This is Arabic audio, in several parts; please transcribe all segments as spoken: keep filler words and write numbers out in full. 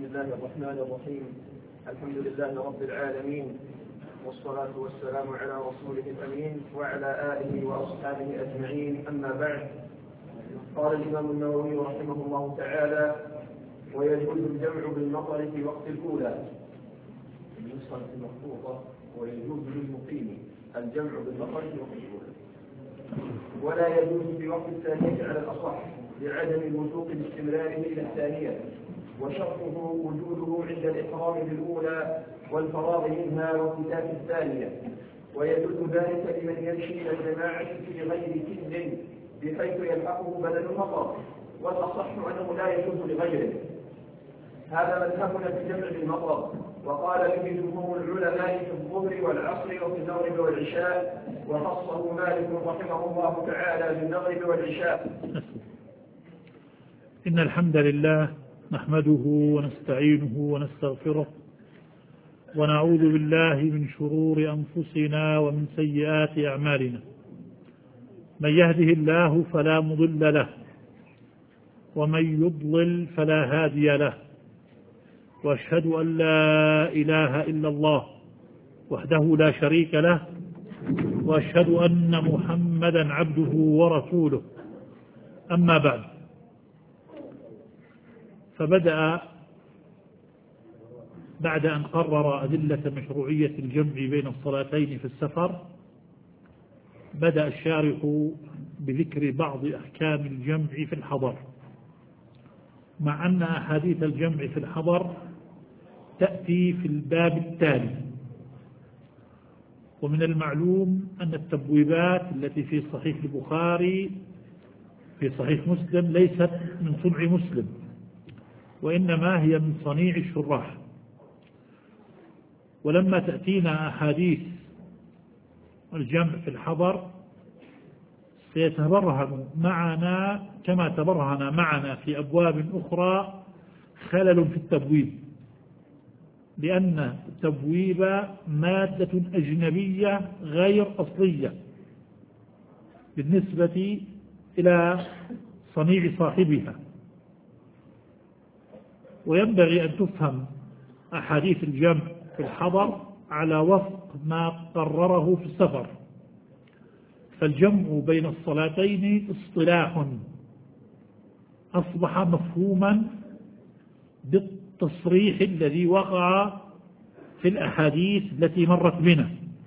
بسم الله الرحمن الرحيم. الحمد لله رب العالمين، والصلاة والسلام على رسوله الأمين وعلى آله وأصحابه أجمعين، أما بعد. قال الإمام النووي رحمه الله تعالى: ويجوز الجمع بالمطر في وقت الأولى. النسخة المخطوطة: ويجوز للمقيم الجمع بالمطر في وقت الأولى، ولا يجوز في وقت الثانية على الأصح لعدم وثوق باستمراره إلى الثانية، وشرطه وجوده عند الإحرام بالأولى والفراغ منها وانتهاء الثانية. ويدل ذلك لمن يمشي إلى الجماعة في غير كل بحيث يلحقه بدل المطر، والأصح أنه لا يجوز لغيره. هذا مذهبنا في الجمع بالمطر، وقال به جمهور العلماء في الظهر والعصر وفي المغرب والعشاء، وخصه مالك رحمه الله تعالى بالمغرب والعشاء. إن الحمد لله نحمده ونستعينه ونستغفره، ونعوذ بالله من شرور أنفسنا ومن سيئات أعمالنا. من يهده الله فلا مضل له، ومن يضلل فلا هادي له، وأشهد أن لا إله إلا الله وحده لا شريك له، وأشهد أن محمدا عبده ورسوله. أما بعد، فبدأ بعد أن قرر أدلة مشروعية الجمع بين الصلاتين في السفر، بدأ الشارح بذكر بعض أحكام الجمع في الحضر، مع أن أحاديث الجمع في الحضر تأتي في الباب التالي. ومن المعلوم أن التبويبات التي في صحيح البخاري في صحيح مسلم ليست من صنع مسلم، وإنما هي من صنيع الشراح. ولما تأتينا أحاديث الجمع في الحضر سيتبرهن معنا كما تبرهن معنا في أبواب أخرى خلل في التبويب، لأن التبويب مادة أجنبية غير أصلية بالنسبة إلى صنيع صاحبها، وينبغي أن تفهم أحاديث الجمع في الحضر على وفق ما قرره في السفر. فالجمع بين الصلاتين اصطلاح أصبح مفهوما بالتصريح الذي وقع في الأحاديث التي مرت بنا.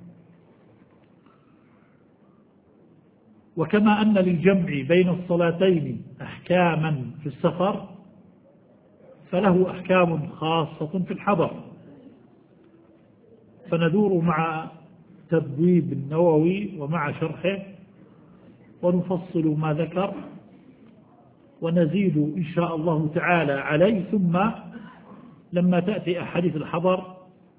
وكما أن للجمع بين الصلاتين أحكاما في السفر، فله أحكام خاصة في الحضر. فندور مع تبويب النووي ومع شرحه، ونفصل ما ذكر ونزيد إن شاء الله تعالى عليه، ثم لما تأتي أحاديث الحضر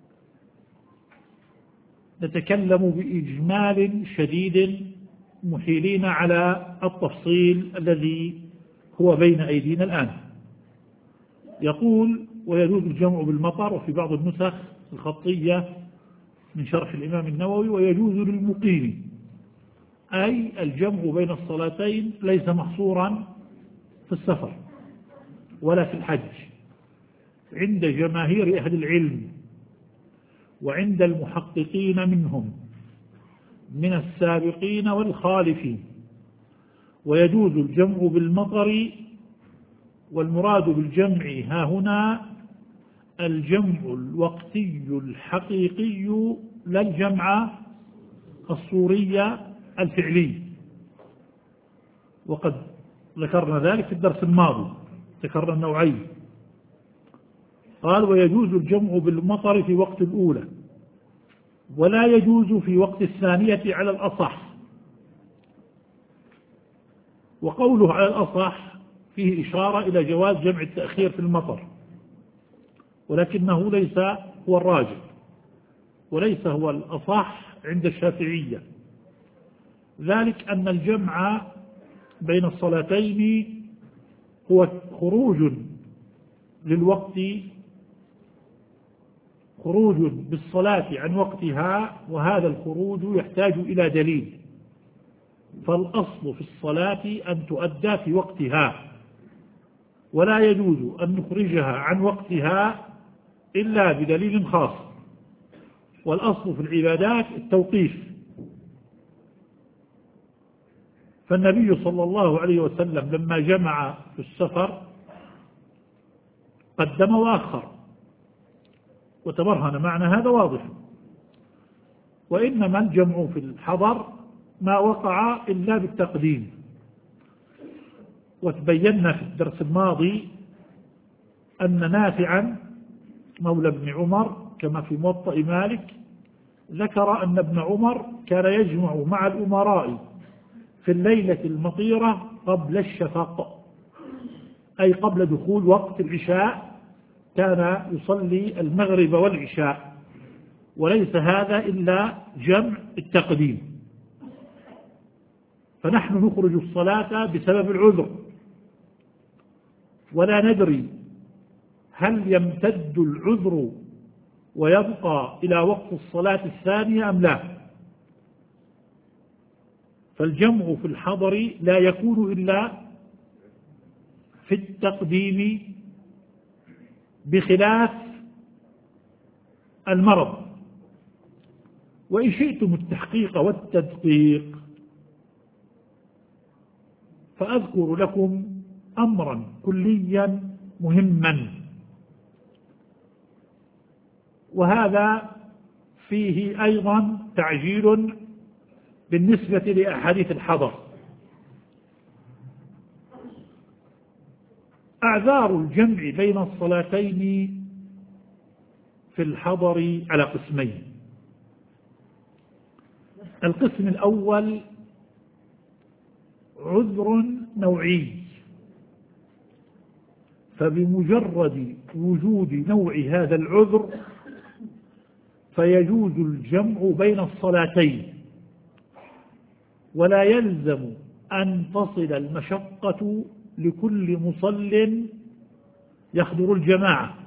نتكلم بإجمال شديد محيلين على التفصيل الذي هو بين أيدينا الآن. يقول: ويجوز الجمع بالمطر، وفي بعض النسخ الخطية من شرح الإمام النووي: ويجوز للمقيم، أي الجمع بين الصلاتين ليس محصورا في السفر ولا في الحج عند جماهير أهل العلم وعند المحققين منهم من السابقين والخالفين. ويجوز الجمع بالمطر، والمراد بالجمع ها هنا الجمع الوقتي الحقيقي لا الجمع الصوري الفعلي، وقد ذكرنا ذلك في الدرس الماضي، ذكرنا النوعين. قال: ويجوز الجمع بالمطر في وقت الأولى، ولا يجوز في وقت الثانية على الأصح. وقوله على الأصح فيه إشارة إلى جواز جمع التأخير في المطر، ولكنه ليس هو الراجح، وليس هو الأصح عند الشافعية. ذلك أن الجمع بين الصلاتين هو خروج للوقت، خروج بالصلاة عن وقتها، وهذا الخروج يحتاج إلى دليل. فالأصل في الصلاة أن تؤدى في وقتها، ولا يجوز أن نخرجها عن وقتها إلا بدليل خاص. والأصل في العبادات التوقيف، فالنبي صلى الله عليه وسلم لما جمع في السفر قدم وأخر وتبرهن معنى هذا واضح. وإنما الجمع في الحضر ما وقع إلا بالتقديم. وتبينا في الدرس الماضي أن نافعا مولى ابن عمر كما في موطأ مالك ذكر أن ابن عمر كان يجمع مع الأمراء في الليلة المطيرة قبل الشفق، أي قبل دخول وقت العشاء، كان يصلي المغرب والعشاء، وليس هذا إلا جمع التقديم. فنحن نخرج الصلاة بسبب العذر، ولا ندري هل يمتد العذر ويبقى إلى وقت الصلاة الثانية أم لا. فالجمع في الحضر لا يكون إلا في التقديم بخلاف المرض. وإن شئتم التحقيق والتدقيق فأذكر لكم أمرا كليا مهما، وهذا فيه أيضا تعجيل بالنسبة لأحاديث الحضر. أعذار الجمع بين الصلاتين في الحضر على قسمين. القسم الأول عذر نوعي، فبمجرد وجود نوع هذا العذر فيجوز الجمع بين الصلاتين، ولا يلزم أن تصل المشقة لكل مصل يحضر الجماعة.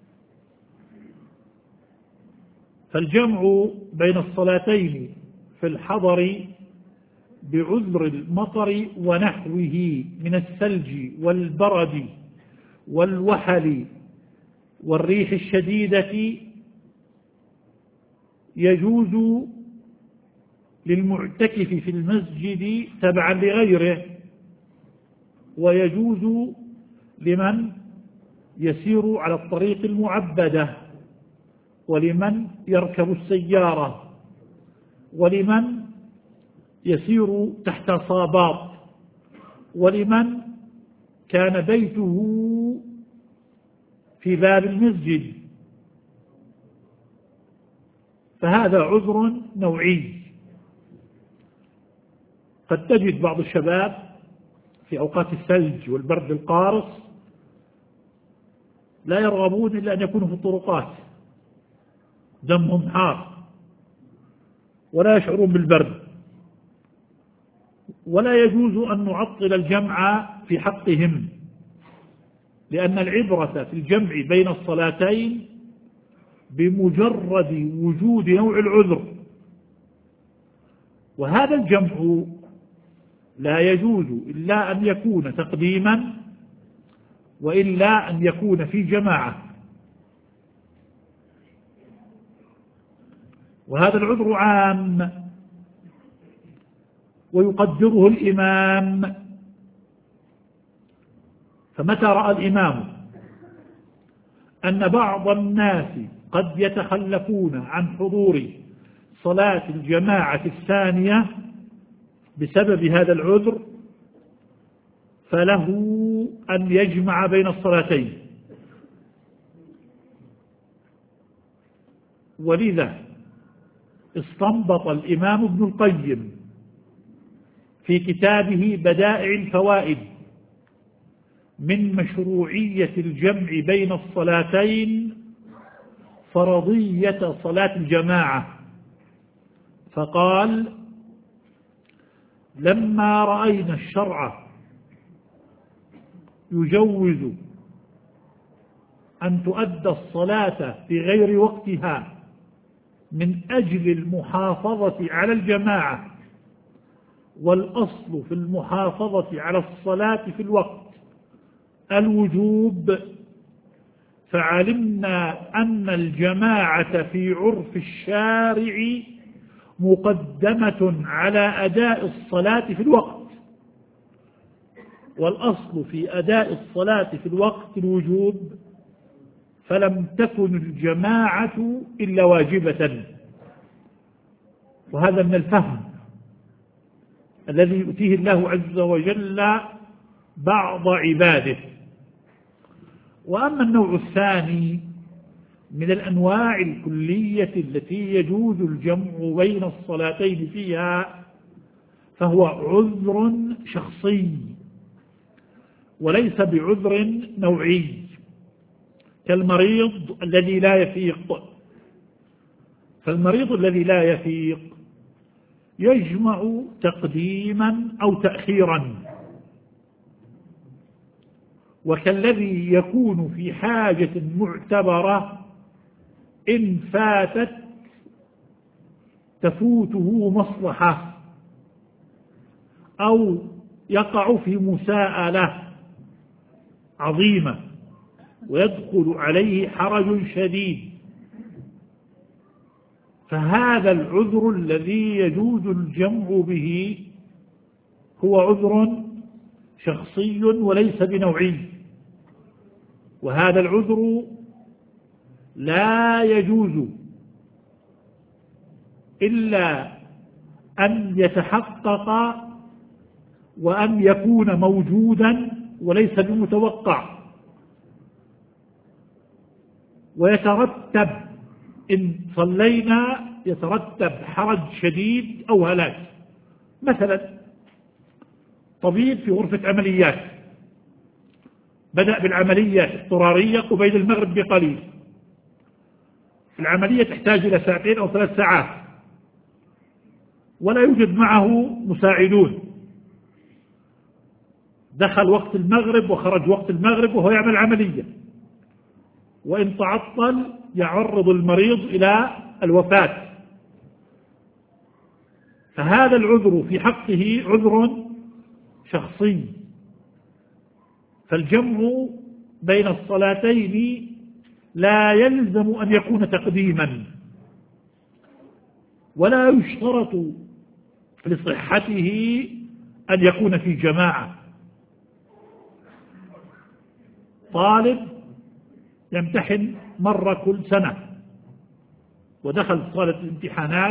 فالجمع بين الصلاتين في الحضر بعذر المطر ونحوه من الثلج والبرد والوحل والريح الشديدة يجوز للمعتكف في المسجد تبعا لغيره، ويجوز لمن يسير على الطريق المعبدة، ولمن يركب السيارة، ولمن يسير تحت صابات، ولمن كان بيته في باب المسجد. فهذا عذر نوعي. قد تجد بعض الشباب في أوقات الثلج والبرد القارص لا يرغبون إلا أن يكونوا في الطرقات، دمهم حار ولا يشعرون بالبرد، ولا يجوز أن نعطل الجمع في حقهم، لأن العبرة في الجمع بين الصلاتين بمجرد وجود نوع العذر. وهذا الجمع لا يجوز إلا أن يكون تقديما، وإلا أن يكون في جماعة. وهذا العذر عام ويقدره الإمام. فمتى رأى الإمام أن بعض الناس قد يتخلفون عن حضور صلاة الجماعة الثانية بسبب هذا العذر فله أن يجمع بين الصلاتين. ولذا استنبط الإمام ابن القيم في كتابه بدائع الفوائد من مشروعية الجمع بين الصلاتين فرضية صلاة الجماعة، فقال: لما رأينا الشرع يجوز أن تؤدى الصلاة في غير وقتها من أجل المحافظة على الجماعة، والأصل في المحافظة على الصلاة في الوقت، الوجوب فعلمنا أن الجماعة في عرف الشارع مقدمة على أداء الصلاة في الوقت، والأصل في أداء الصلاة في الوقت الوجوب، فلم تكن الجماعة إلا واجبة. وهذا من الفهم الذي يؤتيه الله عز وجل بعض عباده. وأما النوع الثاني من الأنواع الكلية التي يجوز الجمع بين الصلاتين فيها فهو عذر شخصي وليس بعذر نوعي، كالمريض الذي لا يفيق. فالمريض الذي لا يفيق يجمع تقديما أو تأخيرا، وكالذي يكون في حاجة معتبرة إن فاتت تفوته مصلحة أو يقع في مساءلة عظيمة ويدخل عليه حرج شديد، فهذا العذر الذي يجوز الجمع به هو عذر شخصي وليس بنوعي. وهذا العذر لا يجوز إلا أن يتحقق وأن يكون موجودا وليس بمتوقع، ويترتب إن صلينا يترتب حرج شديد أو هلاك. مثلا طبيب في غرفة عمليات بدأ بالعملية اضطرارية قبيل المغرب بقليل، العملية تحتاج إلى ساعتين أو ثلاث ساعات ولا يوجد معه مساعدون، دخل وقت المغرب وخرج وقت المغرب وهو يعمل عملية، وإن تعطل يعرض المريض إلى الوفاة. فهذا العذر في حقه عذر شخصي، فالجمع بين الصلاتين لا يلزم أن يكون تقديما، ولا يشترط لصحته أن يكون في جماعة. طالب يمتحن مرة كل سنة ودخل صالة الامتحانات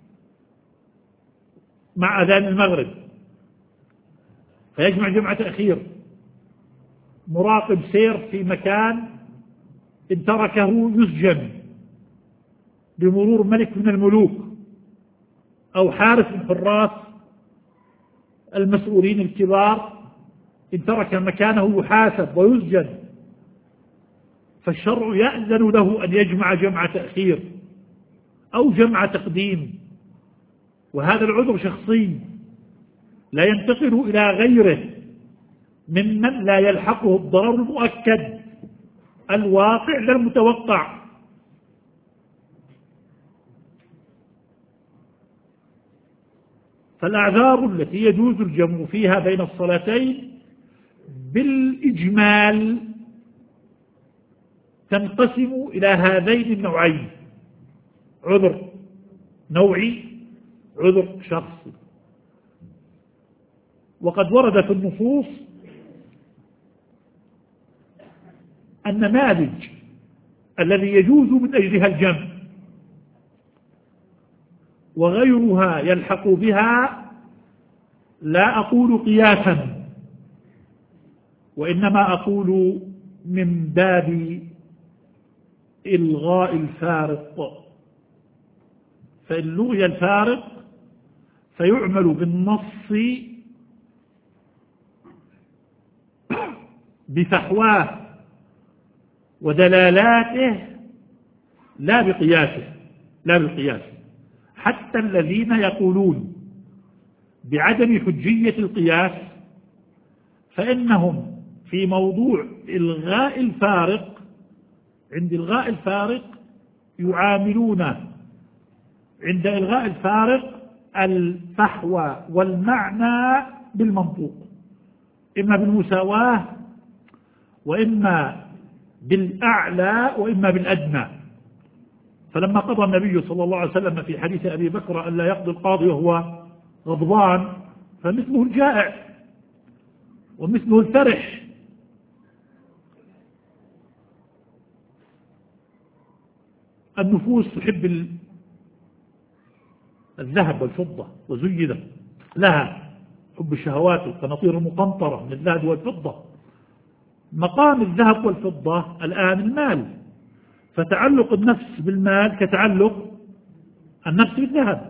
مع أذان المغرب فيجمع جمع تأخير، مراقب سير في مكان إن تركه يسجن بمرور ملك من الملوك، أو حارس من حراس المسؤولين الكبار إن ترك مكانه يحاسب ويسجن. فالشرع يأذن له أن يجمع جمع تأخير أو جمع تقديم، وهذا العذر شخصي لا ينتقل إلى غيره ممن لا يلحقه الضرر المؤكد الواقع لا المتوقع. فالأعذار التي يجوز الجمع فيها بين الصلاتين بالإجمال تنقسم إلى هذين النوعين: عذر نوعي، عذر شخصي. وقد ورد في النصوص النماذج الذي يجوز من أجلها الجمع وغيرها يلحق بها، لا أقول قياسا وإنما أقول من باب إلغاء الفارق. فإن لغي الفارق فيعمل بالنص بفحواه ودلالاته لا بقياسه لا بالقياس. حتى الذين يقولون بعدم حجية القياس فإنهم في موضوع إلغاء الفارق، عند إلغاء الفارق يعاملون عند إلغاء الفارق الفحوى والمعنى بالمنطوق، إما بالمساواة وإما بالأعلى وإما بالأدنى. فلما قضى النبي صلى الله عليه وسلم في حديث أبي بكر أن لا يقضي القاضي وهو غضبان، فمثله الجائع ومثله الفرح. النفوس تحب الذهب والفضة وزينت لها حب الشهوات والقناطير المقنطرة من الذهب والفضة. مقام الذهب والفضة الآن المال، فتعلق النفس بالمال كتعلق النفس بالذهب،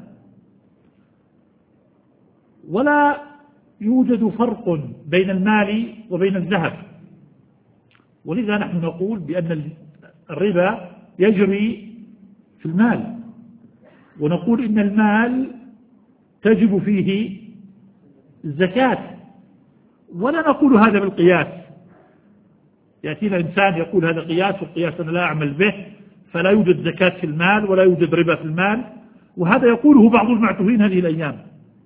ولا يوجد فرق بين المال وبين الذهب. ولذا نحن نقول بأن الربا يجري في المال، ونقول إن المال تجب فيه الزكاة، ولا نقول هذا بالقياس. يأتينا إنسان يقول هذا قياس والقياس أنا لا أعمل به، فلا يوجد زكاة في المال ولا يوجد ربا في المال، وهذا يقوله بعض المعتوهين هذه الأيام.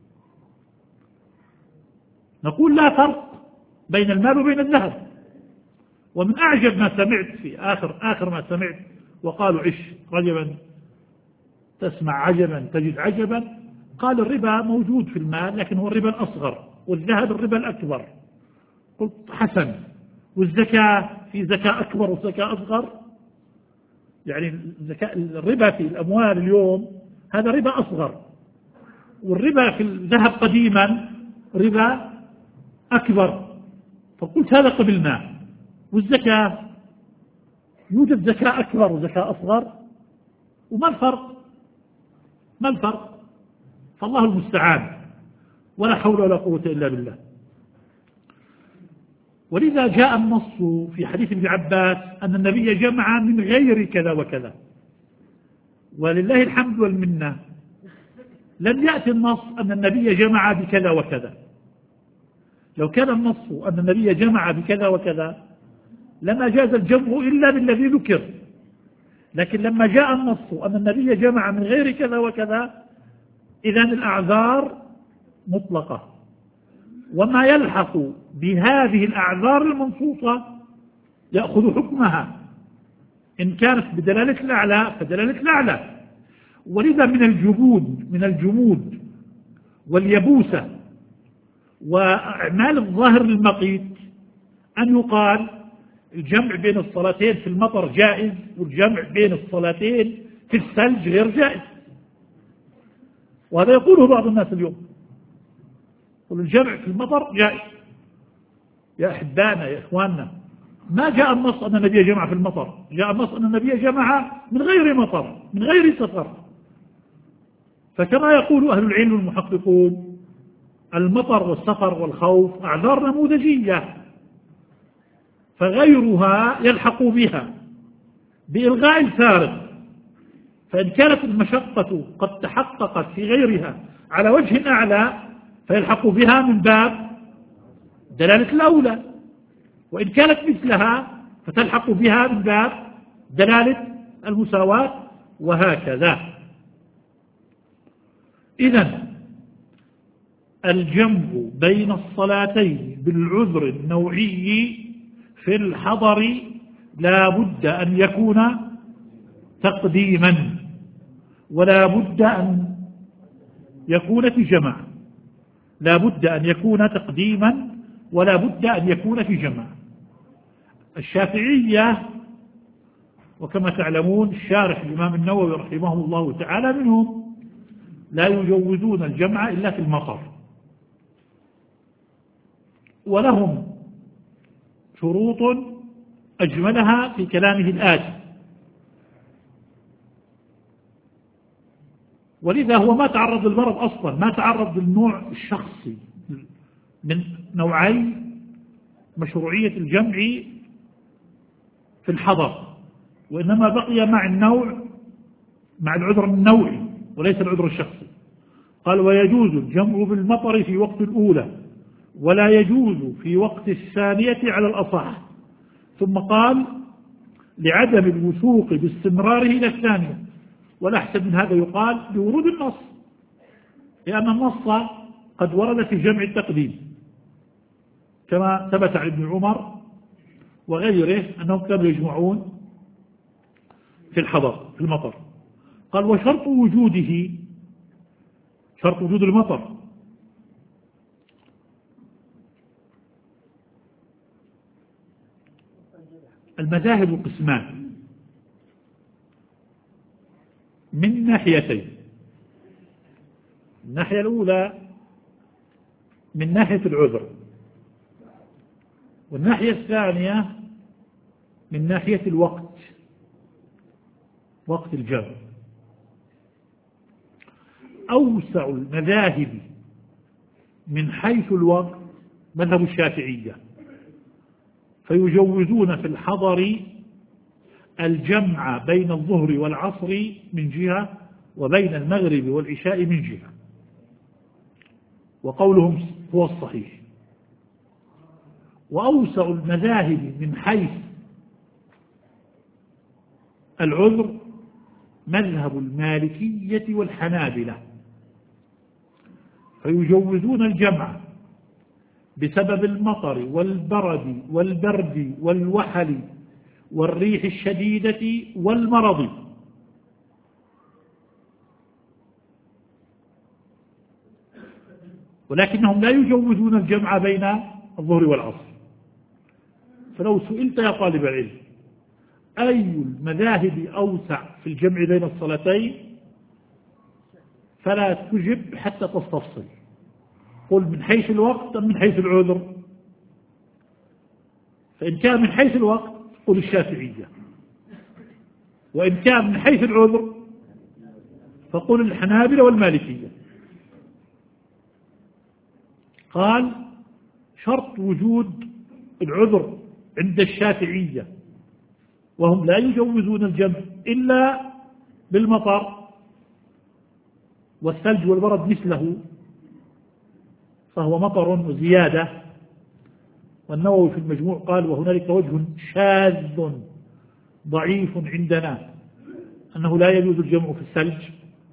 نقول لا فرق بين المال وبين الذهب. ومن أعجب ما سمعت في آخر آخر ما سمعت، وقالوا عش رجبا تسمع عجبا تجد عجبا، قال الربا موجود في المال لكن هو الربا الأصغر، والذهب الربا الأكبر. قلت حسن، والزكاة في زكاة أكبر وزكاة أصغر؟ يعني الربا في الأموال اليوم هذا ربا أصغر، والربا في الذهب قديما ربا أكبر. فقلت هذا قبلناه. والزكاة يوجد زكاة أكبر وزكاة أصغر، وما الفرق؟ ما الفرق؟ فالله المستعان، ولا حول ولا قوة إلا بالله. ولذا جاء النص في حديث ابن عباس أن النبي جمع من غير كذا وكذا، ولله الحمد والمنة لم يأتي النص أن النبي جمع بكذا وكذا. لو كان النص أن النبي جمع بكذا وكذا لما جاز الجمع إلا بالذي ذكر، لكن لما جاء النص أن النبي جمع من غير كذا وكذا إذن الأعذار مطلقة، وما يلحق بهذه الأعذار المنصوصة يأخذ حكمها، إن كانت بدلالة الأعلى فدلالة الأعلى. ولذا من الجمود من الجمود واليبوسة وأعمال الظاهر للمقيت أن يقال الجمع بين الصلاتين في المطر جائز، والجمع بين الصلاتين في الثلج غير جائز. وهذا يقوله بعض الناس اليوم، يقول الجمع في المطر جائز. يا أحبانا يا إخواننا، ما جاء النص أن النبي جمع في المطر، جاء النص أن النبي جمع من غير مطر من غير سفر. فكما يقول أهل العلم المحققون المطر والسفر والخوف أعذار نموذجية، فغيرها يلحق بها بإلغاء الفارق. فإن كانت المشقة قد تحققت في غيرها على وجه أعلى فيلحق بها من باب دلالة الأولى، وإن كانت مثلها فتلحق بها من باب دلالة المساواة، وهكذا. إذن الجمع بين الصلاتين بالعذر النوعي في الحضر لا بد أن يكون تقديما، ولا بد أن يكون في جمع. لا بد أن يكون تقديما ولا بد أن يكون في جمع. الشافعية وكما تعلمون الشارح الإمام النووي رحمه الله تعالى منهم لا يجوزون الجمع إلا في المطر، ولهم شروط أجملها في كلامه الآتي. ولذا هو ما تعرض للمرض أصلا، ما تعرض للنوع الشخصي من نوعي مشروعية الجمع في الحضر، وإنما بقي مع النوع مع العذر النوعي وليس العذر الشخصي. قال ويجوز الجمع بالمطر في وقت الأولى ولا يجوز في وقت الثانية على الأصح. ثم قال لعدم الوثوق باستمراره إلى الثانية، ولا أحسن من هذا يقال بورود النص، لأن النص قد ورد في جمع التقديم كما ثبت عن ابن عمر وغيره أنهم كانوا يجمعون في الحضر في المطر. قال وشرط وجوده شرط وجود المطر المذاهب قسمان من ناحيتين. الناحية الأولى من ناحية العذر، والناحية الثانية من ناحية الوقت، وقت الجمع. أوسع المذاهب من حيث الوقت مذهب الشافعية، فيجوزون في الحضر الجمع بين الظهر والعصر من جهة وبين المغرب والعشاء من جهة، وقولهم هو الصحيح. وأوسع المذاهب من حيث العذر مذهب المالكية والحنابلة، فيجوزون الجمع بسبب المطر والبرد والبرد والوحل والريح الشديدة والمرض. ولكنهم لا يجوزون الجمع بين الظهر والعصر. فلو سئلت يا طالب العلم أي المذاهب أوسع في الجمع بين الصلاتين فلا تجب حتى تستفصل، قل من حيث الوقت أم من حيث العذر. فإن كان من حيث الوقت قل الشافعية، وإن كان من حيث العذر فقل الحنابلة والمالكية. قال شرط وجود العذر عند الشافعية، وهم لا يجوزون الجمع إلا بالمطر والثلج والبرد مثله، فهو مطر وزيادة. والنووي في المجموع قال وهنالك وجه شاذ ضعيف عندنا أنه لا يجوز الجمع في الثلج.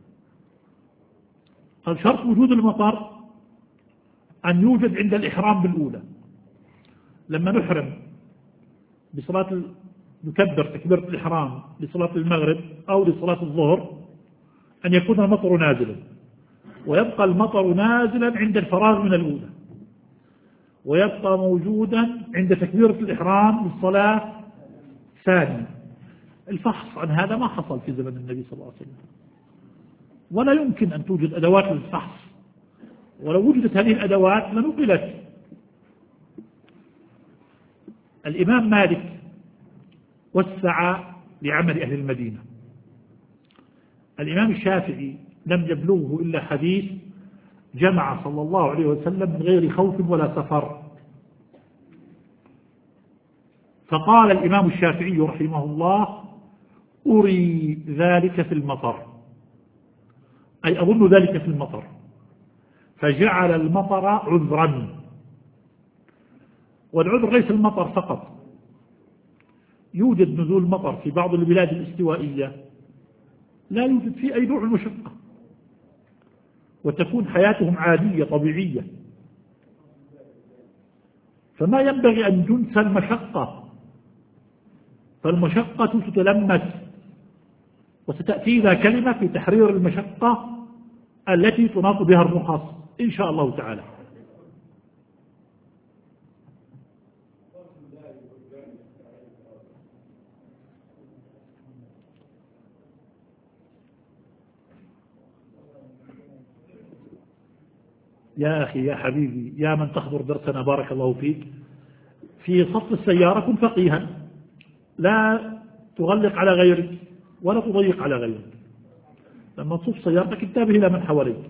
قال شرط وجود المطر أن يوجد عند الإحرام بالأولى، لما نحرم بصلاة نكبر تكبيرة الإحرام لصلاة المغرب أو لصلاة الظهر أن يكون المطر نازلا، ويبقى المطر نازلا عند الفراغ من الأولى، ويبقى موجودا عند تكبيرة الإحرام للصلاة الثانية. الفحص عن هذا ما حصل في زمن النبي صلى الله عليه وسلم، ولا يمكن أن توجد أدوات للفحص، ولو وجدت هذه الأدوات لنقلت. الإمام مالك وسع لعمل أهل المدينة. الإمام الشافعي لم يبلغه إلا حديث جمع صلى الله عليه وسلم من غير خوف ولا سفر. فقال الإمام الشافعي رحمه الله أري ذلك في المطر، أي أظن ذلك في المطر، فجعل المطر عذرا. والعذر ليس المطر فقط، يوجد نزول مطر في بعض البلاد الاستوائية لا يوجد فيه أي نوع مشقة، وتكون حياتهم عادية طبيعية، فما ينبغي أن تنسى المشقة، فالمشقة تتلمس، وستأتي ذا كلمة في تحرير المشقة التي تناط بها الرخص إن شاء الله تعالى. يا أخي يا حبيبي يا من تحضر درسنا بارك الله فيك، في صف السيارة كن فقيها، لا تغلق على غيرك ولا تضيق على غيرك. لما تصف سيارتك انتبه إلى من حواليك.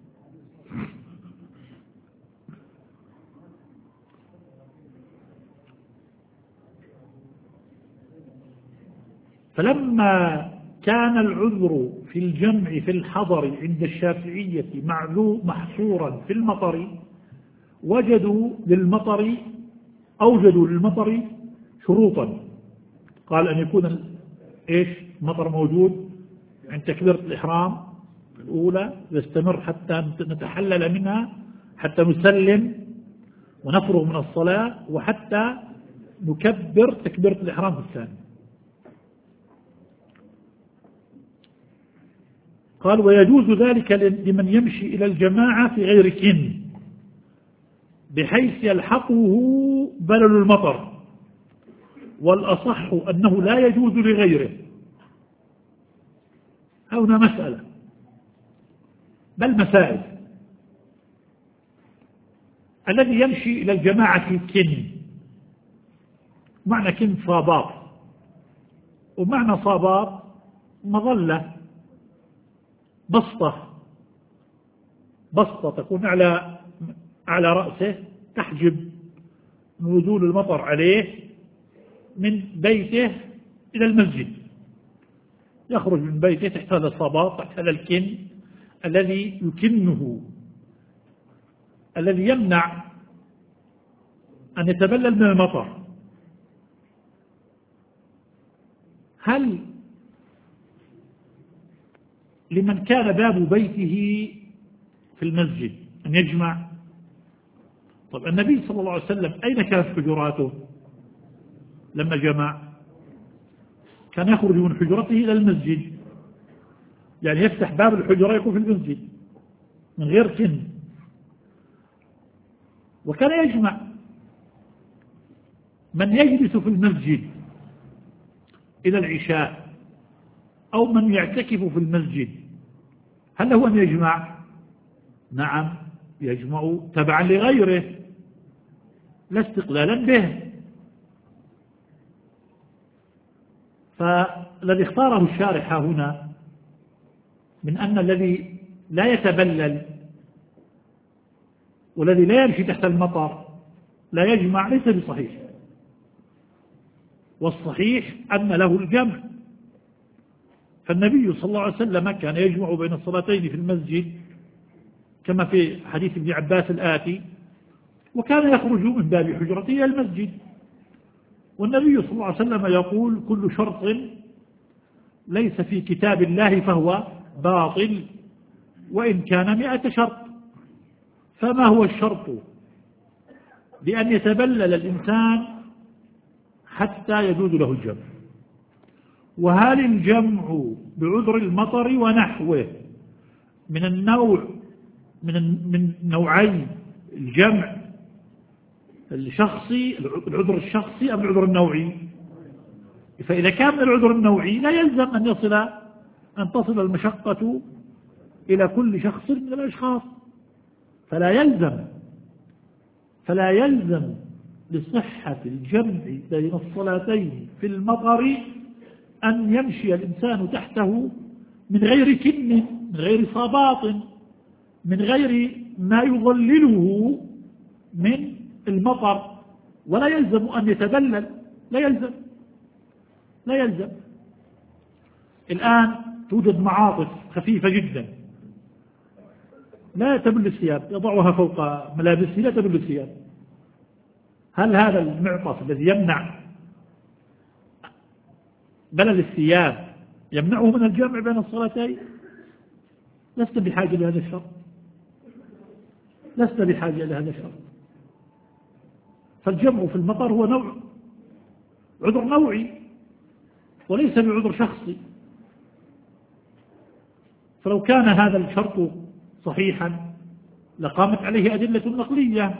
فلما كان العذر في الجمع في الحضر عند الشافعية محصورا في المطر، وجدوا للمطر أوجدوا للمطر شروطا. قال أن يكون إيش مطر موجود عند تكبيرة الإحرام الأولى يستمر حتى نتحلل منها، حتى نسلم ونفرغ من الصلاة، وحتى نكبر تكبيرة الإحرام الثاني. قال ويجوز ذلك لمن يمشي إلى الجماعة في غير كن بحيث يلحقه بلل المطر، والأصح أنه لا يجوز لغيره. هنا مسألة بل مسائل. الذي يمشي إلى الجماعة في كن، معنى كن صابات، ومعنى صابات مظلة بسطة بسطة تكون على على رأسه تحجب نزول المطر عليه من بيته إلى المسجد. يخرج من بيته تحت هذا الصباط، تحت هذا الكن الذي يكنه، الذي يمنع أن يتبلل من المطر. هل لمن كان باب بيته في المسجد أن يجمع؟ طب النبي صلى الله عليه وسلم أين كانت حجراته لما جمع؟ كان يخرج من حجرته إلى المسجد، يعني يفتح باب الحجرة يكون في المسجد من غير كن، وكان يجمع. من يجلس في المسجد إلى العشاء أو من يعتكف في المسجد هل له أن يجمع؟ نعم يجمع تبعا لغيره لا استقلالا به. فالذي اختاره الشارح هنا من أن الذي لا يتبلل والذي لا يمشي تحت المطر لا يجمع ليس بصحيح، والصحيح أن له الجمع. فالنبي صلى الله عليه وسلم كان يجمع بين الصلاتين في المسجد كما في حديث ابن عباس الآتي، وكان يخرج من باب حجرته إلى المسجد. والنبي صلى الله عليه وسلم يقول كل شرط ليس في كتاب الله فهو باطل وإن كان مئة شرط. فما هو الشرط؟ بأن يتبلل الإنسان حتى يجوز له الجمع. وهل الجمع بعذر المطر ونحوه من النوع من من نوعي الجمع الشخصي، العذر الشخصي أم العذر النوعي؟ فإذا كان من العذر النوعي لا يلزم أن يصل أن تصل المشقة إلى كل شخص من الأشخاص، فلا يلزم فلا يلزم لصحة الجمع بين الصلاتين في المطر أن يمشي الإنسان تحته من غير كن، من غير صباط، من غير ما يظلله من المطر، ولا يلزم أن يتبلل، لا يلزم لا يلزم. الآن توجد معاطف خفيفة جدا لا تبل الثياب، يضعها فوق ملابسه لا تبل الثياب. هل هذا المعطف الذي يمنع بلل الثياب يمنعه من الجمع بين الصلاتين؟ لست بحاجة لهذا الشرط، لست بحاجة لهذا الشرط. فالجمع في المطر هو نوع عذر نوعي وليس بعذر شخصي. فلو كان هذا الشرط صحيحا لقامت عليه أدلة نقلية.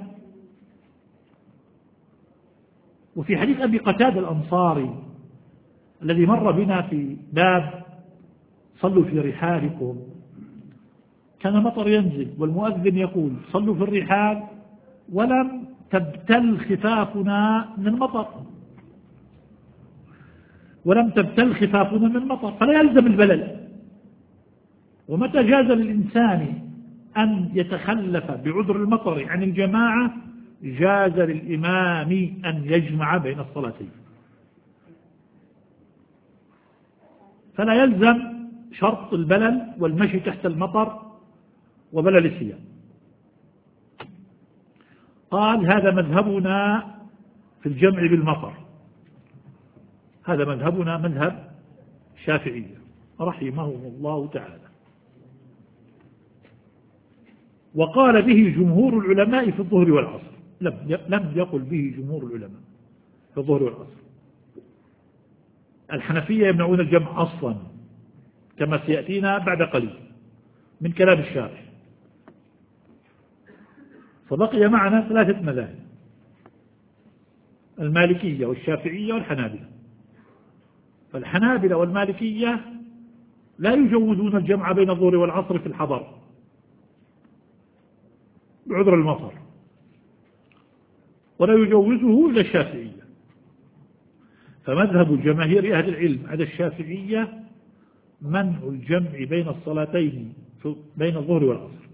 وفي حديث أبي قتادة الأنصاري الذي مر بنا في باب صلوا في رحالكم، كان مطر ينزل والمؤذن يقول صلوا في الرحال ولم تبتل خفافنا من المطر، ولم تبتل خفافنا من المطر، فلا يلزم البلل. ومتى جاز للإنسان أن يتخلف بعذر المطر عن الجماعة جاز للإمام أن يجمع بين الصلاتين، فلا يلزم شرط البلل والمشي تحت المطر وبلل الثياب. قال هذا مذهبنا في الجمع بالمطر، هذا مذهبنا مذهب شافعية رحمهم الله تعالى. وقال به جمهور العلماء في الظهر والعصر، لم لم يقل به جمهور العلماء. في الظهر والعصر. الحنفية يمنعون الجمع أصلا كما سيأتينا بعد قليل من كلام الشارح. فبقي معنا ثلاثة مذاهب: المالكية والشافعية والحنابلة. فالحنابلة والمالكية لا يجوزون الجمع بين الظهر والعصر في الحضر بعذر المطر، ولا يجوزه إلا الشافعية. فمذهب جماهير أهل العلم عدا الشافعية منع الجمع بين الصلاتين بين الظهر والعصر.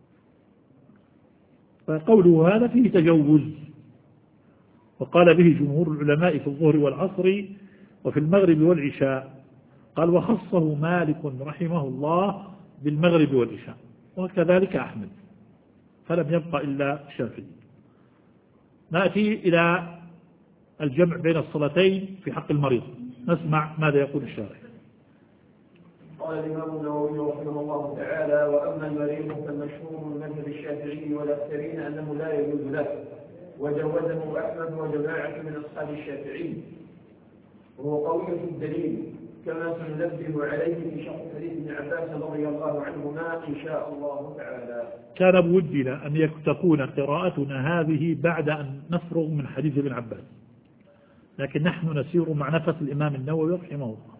فقوله هذا فيه تجوز، وقال به جمهور العلماء في الظهر والعصر وفي المغرب والعشاء. قال وخصه مالك رحمه الله بالمغرب والعشاء، وكذلك أحمد، فلم يبقى إلا الشافعي. نأتي إلى الجمع بين الصلاتين في حق المريض، نسمع ماذا يقول الشارح. قال الإمام النووي رحمه الله تعالى: وأما المريض فالمشهور من مذهب الشافعي والأكثرين أنه لا يجوز له، وجوزه أحمد وجماعة من أصحاب الشافعي، وهو قوي في الدليل كما سننبه عليه في شرح حديث ابن عباس رضي الله عنهما إن شاء الله تعالى. كان بودنا أن تكون قراءتنا هذه بعد أن نفرغ من حديث ابن عباس، لكن نحن نسير مع نفس الإمام النووي رحمه الله.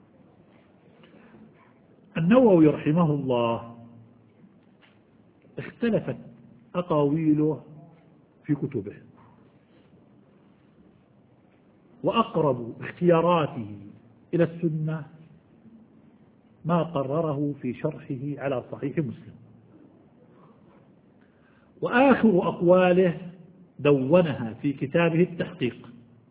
النووي رحمه الله اختلفت أقاويله في كتبه، وأقرب اختياراته إلى السنة ما قرره في شرحه على صحيح مسلم، وآخر أقواله دونها في كتابه التحقيق،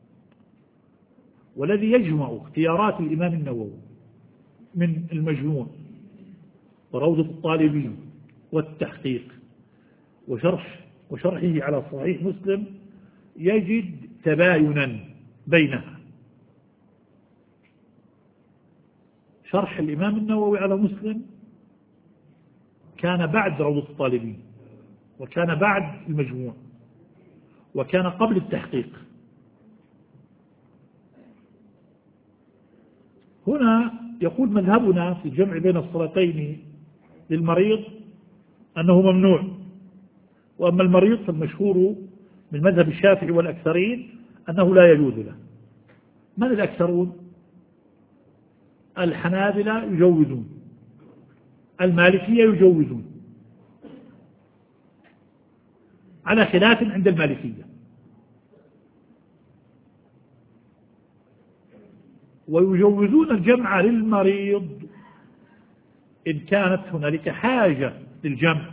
والذي يجمع اختيارات الإمام النووي من المجموع وروضة الطالبين والتحقيق وشرح وشرحه على صحيح مسلم يجد تباينا بينها. شرح الإمام النووي على مسلم كان بعد روضة الطالبين، وكان بعد المجموع، وكان قبل التحقيق. هنا يقول مذهبنا في الجمع بين الصلاتين للمريض أنه ممنوع، وأما المريض فالمشهور من مذهب الشافعي والأكثرين أنه لا يجوز له. من الأكثرون؟ الحنابلة يجوزون، المالكية يجوزون، على خلاف عند المالكية، ويجوزون الجمع للمريض إن كانت هنالك حاجة للجمع،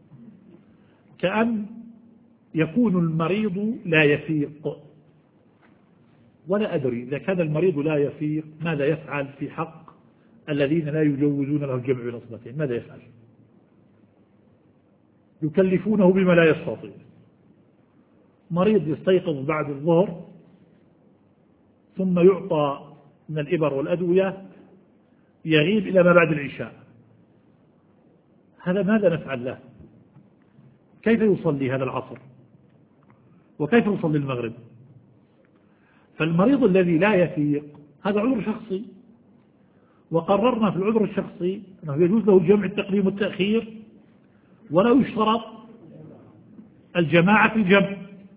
كأن يكون المريض لا يفيق، ولا أدري إذا كان المريض لا يفيق ماذا يفعل في حق الذين لا يجوزون له الجمع بين الصلاتين؟ ماذا يفعل؟ يكلفونه بما لا يستطيع. مريض يستيقظ بعد الظهر ثم يعطى من الإبر والأدوية يغيب إلى ما بعد العشاء، هذا ماذا نفعل له؟ كيف يصلي هذا العصر؟ وكيف يصلي المغرب؟ فالمريض الذي لا يفيق هذا عذر شخصي، وقررنا في العذر الشخصي أنه يجوز له الجمع التقديم والتأخير، ولا يشترط الجماعة في الجمع.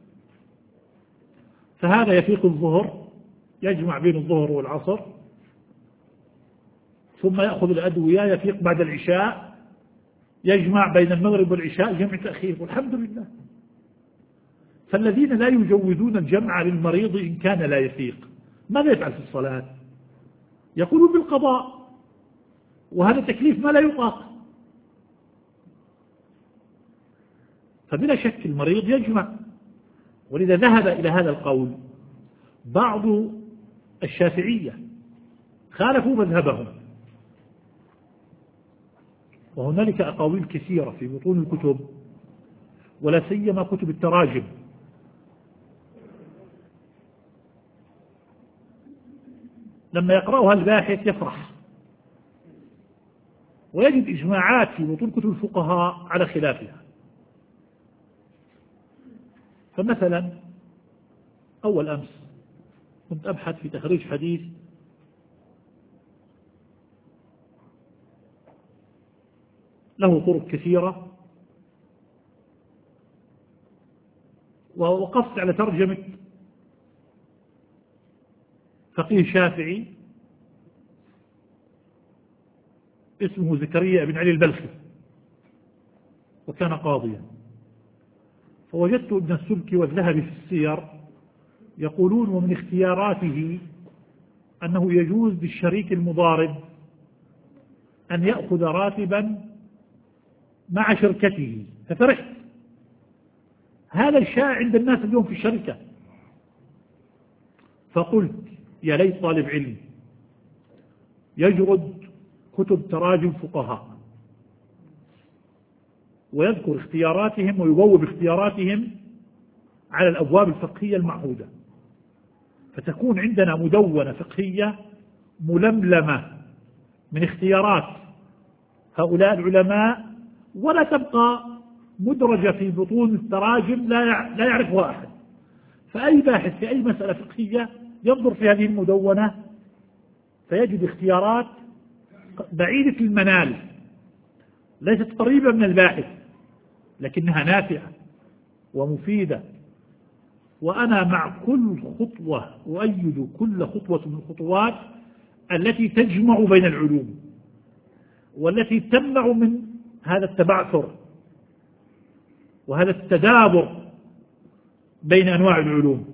فهذا يفيق الظهر يجمع بين الظهر والعصر، ثم يأخذ الأدوية يفيق بعد العشاء يجمع بين المغرب والعشاء جمع تأخير، والحمد لله. فالذين لا يجوزون الجمع للمريض إن كان لا يفيق ماذا يفعل في الصلاة؟ يقولون بالقضاء، وهذا تكليف ما لا يطاق. فبلا شك المريض يجمع، ولذا ذهب إلى هذا القول بعض الشافعية، خالفوا مذهبهم، وهنالك أقاويل كثيرة في بطون الكتب ولا سيما كتب التراجم. لما يقرأها الباحث يفرح، ويجد إجماعات في بطون كتب الفقهاء على خلافها. فمثلا أول أمس كنت أبحث في تخريج حديث له طرق كثيرة، ووقفت على ترجمة فقيه شافعي اسمه زكريا بن علي البلخي، وكان قاضيا. فوجدت ابن السبكي والذهبي في السير يقولون ومن اختياراته أنه يجوز للشريك المضارب أن يأخذ راتبا مع شركته. ففرحت، هذا الشائع عند الناس اليوم في الشركة. فقلت يا ليت طالب علم يجرد كتب تراجم فقهاء ويذكر اختياراتهم ويبوب اختياراتهم على الأبواب الفقهية المعهودة، فتكون عندنا مدونة فقهية ململمة من اختيارات هؤلاء العلماء، ولا تبقى مدرجة في بطون التراجم لا يعرفها أحد. فأي باحث في أي مسألة فقهية ينظر في هذه المدونة فيجد اختيارات بعيدة المنال، ليست قريبة من الباحث لكنها نافعة ومفيدة. وأنا مع كل خطوة أؤيد كل خطوة من الخطوات التي تجمع بين العلوم والتي تمنع من هذا التبعثر وهذا التدابر بين أنواع العلوم.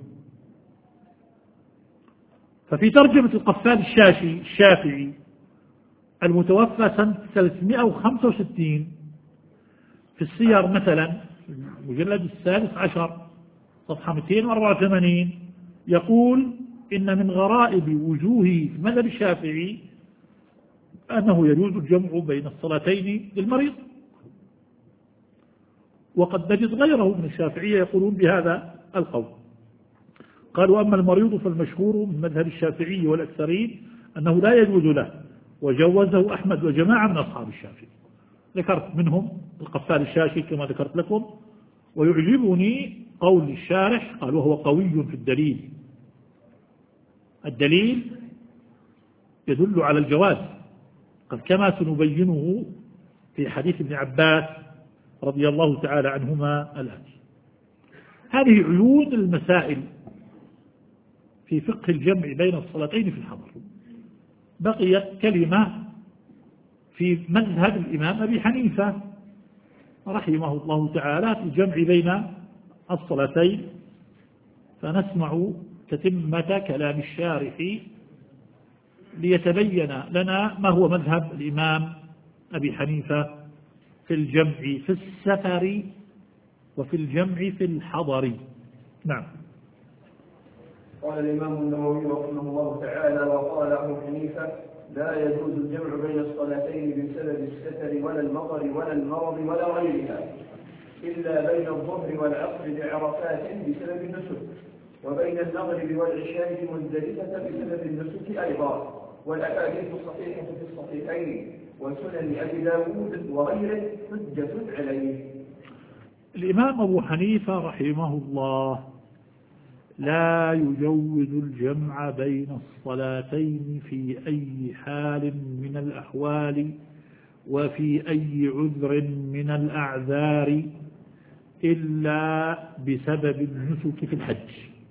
ففي ترجمة القفال الشاشي الشافعي المتوفى سنة ثلاثمائة وخمسة وستين في السير مثلا المجلد السادس عشر صفحة مئتين وأربعة وثمانين يقول إن من غرائب وجوه في مذهب الشافعي أنه يجوز الجمع بين الصلاتين للمريض، وقد نجد غيره من الشافعية يقولون بهذا القول. قالوا أما المريض فالمشهور من مذهب الشافعي والأكثرين أنه لا يجوز له، وجوزه أحمد وجماعة من أصحاب الشافعي. ذكرت منهم القفال الشاشي كما ذكرت لكم. ويعجبني قول الشارح قال وهو قوي في الدليل. الدليل يدل على الجواز قد كما سنبينه في حديث ابن عباس رضي الله تعالى عنهما الآتي. هذه عيون المسائل في فقه الجمع بين الصلاتين في الحضر. بقيت كلمة في مذهب الإمام أبي حنيفة رحمه الله تعالى في الجمع بين الصلاتين، فنسمع تتمة كلام الشارح ليتبين لنا ما هو مذهب الإمام أبي حنيفة في الجمع في السفر وفي الجمع في الحضر. نعم. قال الإمام النووي رحمه الله تعالى وقال أبو حنيفة لا يجوز الجمع بين الصلاتين بسبب السفر ولا المطر ولا المرض ولا غيرها، إلا بين الظهر والعصر بعرفات بسبب النسك، وبين المغرب والعشاء بمزدلفة بسبب النسك أيضا. والأحاديث الصحيحة في الصحيحين وسنن أبي داود وغيره حجة عليه. الإمام أبو حنيفة رحمه الله لا يجوز الجمع بين الصلاتين في أي حال من الأحوال وفي أي عذر من الأعذار إلا بسبب النسك في الحج.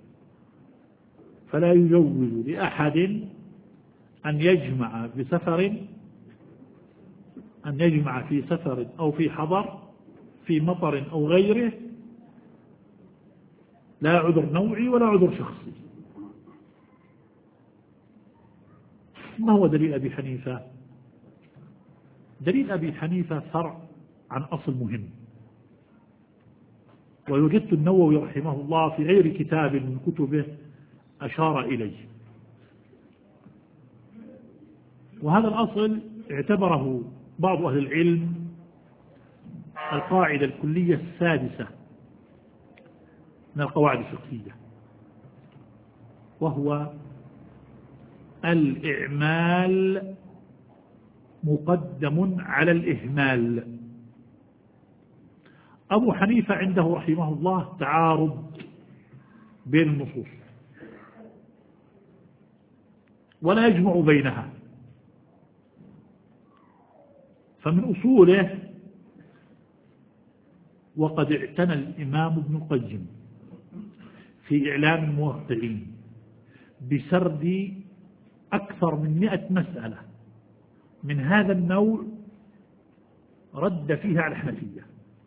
فلا يجوز لأحد أن يجمع بسفر أن يجمع في سفر أو في حضر في مطر أو غيره، لا عذر نوعي ولا عذر شخصي. ما هو دليل أبي حنيفة؟ دليل أبي حنيفة فرع عن أصل مهم، ووجدت النووي رحمه الله في غير كتاب من كتبه أشار إليه. وهذا الأصل اعتبره بعض أهل العلم القاعدة الكلية السادسة من القواعد الفقهية، وهو الإعمال مقدم على الإهمال. أبو حنيفة عنده رحمه الله تعارض بين النصوص، ولا يجمع بينها. فمن أصوله وقد اعتنى الإمام ابن القيم في إعلام الموقعين بسرد أكثر من مئة مسألة من هذا النوع رد فيها على الحنفية،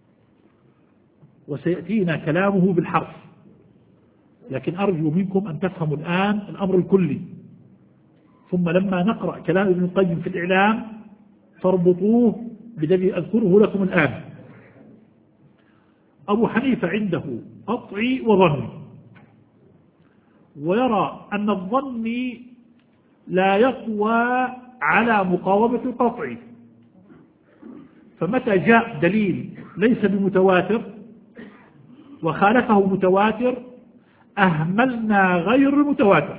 وسيأتينا كلامه بالحرف، لكن أرجو منكم أن تفهموا الآن الأمر الكلي، ثم لما نقرأ كلام ابن القيم في الإعلام فاربطوه بالذي أذكره لكم الآن. أبو حنيفة عنده قطعي وظني، ويرى أن الظني لا يقوى على مقاومة القطعي، فمتى جاء دليل ليس بمتواتر وخالفه متواتر أهملنا غير المتواتر،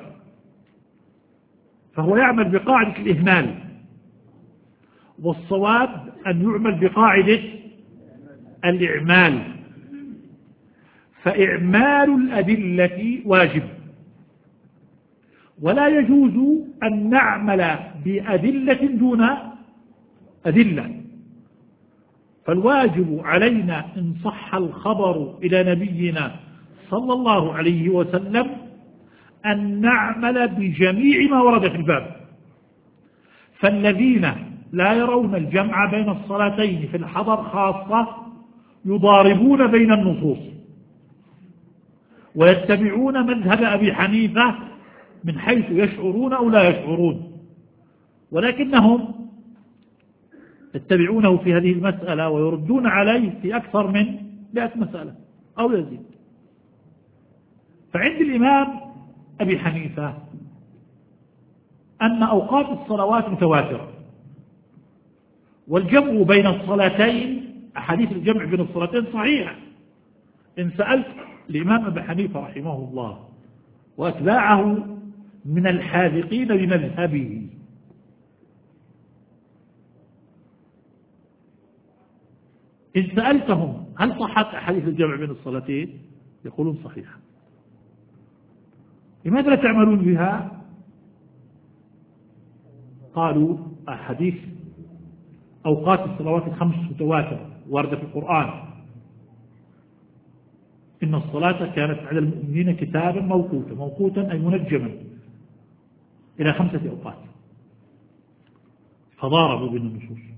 فهو يعمل بقاعدة الإهمال، والصواب أن يعمل بقاعدة الإعمال. فإعمال الأدلة واجب، ولا يجوز أن نعمل بأدلة دون أدلة. فالواجب علينا إن صح الخبر إلى نبينا صلى الله عليه وسلم أن نعمل بجميع ما ورد في الباب. فالذين لا يرون الجمع بين الصلاتين في الحضر خاصة يضاربون بين النصوص ويتبعون مذهب أبي حنيفة من حيث يشعرون أو لا يشعرون، ولكنهم يتبعونه في هذه المسألة ويردون عليه في أكثر من مئة مسألة أو يزيد. فعند الإمام أبي حنيفة أن أوقات الصلوات متواترة، والجمع بين الصلاتين أحاديث الجمع بين الصلاتين صحيحة. إن سألت الإمام أبي حنيفة رحمه الله وأتباعه من الحاذقين بمذهبه إن سألتهم هل صحت أحاديث الجمع بين الصلاتين يقولون صحيحة. لماذا لا تعملون بها؟ قالوا أحاديث أوقات الصلوات الخمس متواترة واردة في القرآن، إن الصلاة كانت على المؤمنين كتابا موقوتا، موقوتا أي منجما إلى خمسة أوقات، فضاربوا بين النصوص.